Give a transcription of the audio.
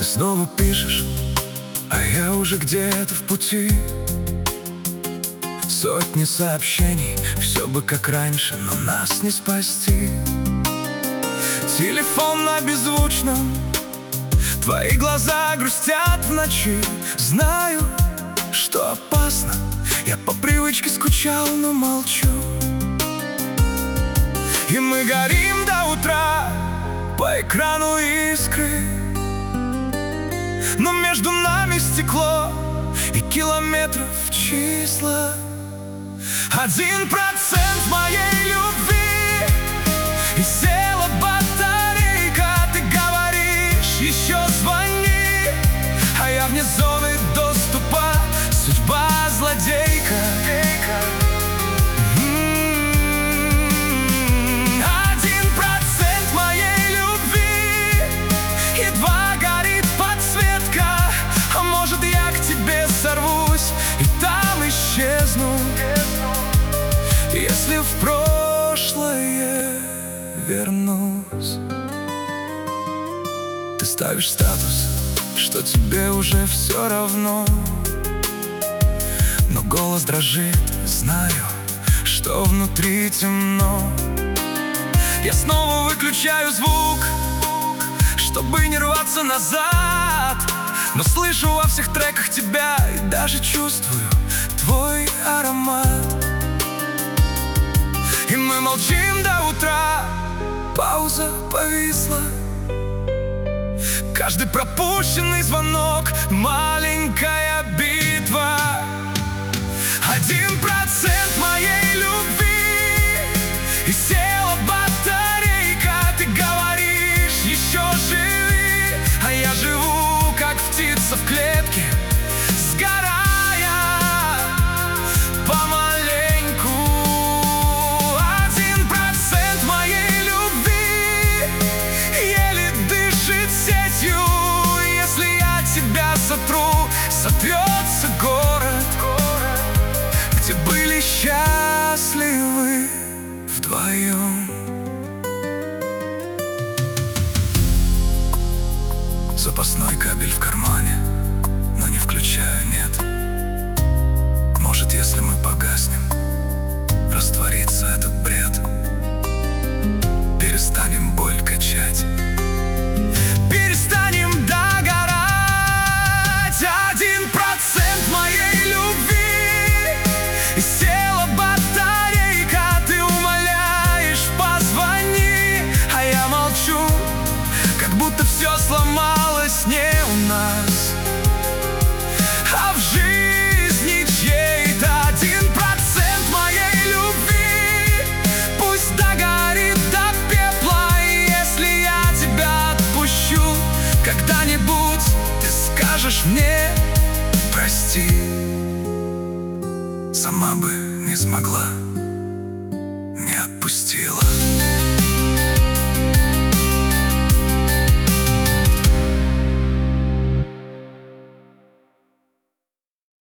снова пишешь, а я уже где-то в пути. Сотни сообщений, все бы как раньше, но нас не спасти. Телефон на беззвучном, твои глаза грустят в ночи. Знаю, что опасно, я по привычке скучал, но молчу. И мы горим до утра, по экрану искры, но между нами стекло и километров числа. 1% моей любви, и села батарейка. Ты говоришь, еще звони, а я вне зоны доступа. Судьба злодейка. 1% моей любви, едва горит подсветка. А может, я к тебе сорвусь и там исчезну, если в прошлое вернусь. Ты ставишь статус, что тебе уже все равно, но голос дрожит, знаю, что внутри темно. Я снова выключаю звук, чтобы не рваться назад, но слышу во всех треках тебя и даже чувствую твой аромат. И мы молчим до утра, пауза повисла. Каждый пропущенный звонок — маленькая битва. 1% моей любви, и села батарейка. Ты говоришь, еще живи, а я живу, как птица в клетке, сгорая помаленьку. 1% моей любви еле дышит сетью. Если я тебя сотру, сотрется город, где были счастливы вдвоем. Запасной кабель в кармане, но не включаю, нет. Может, если мы погаснем, растворится этот бред. Перестанем боль качать, перестанем догорать. 1% моей любви, и села батарейка. Ты умоляешь, позвони, а я молчу, как будто все сломалось не у нас, а в жизни чьей-то. 1% моей любви, пусть догорит до пепла. И если я тебя отпущу, когда-нибудь ты скажешь мне прости. Сама бы не смогла, не отпустила.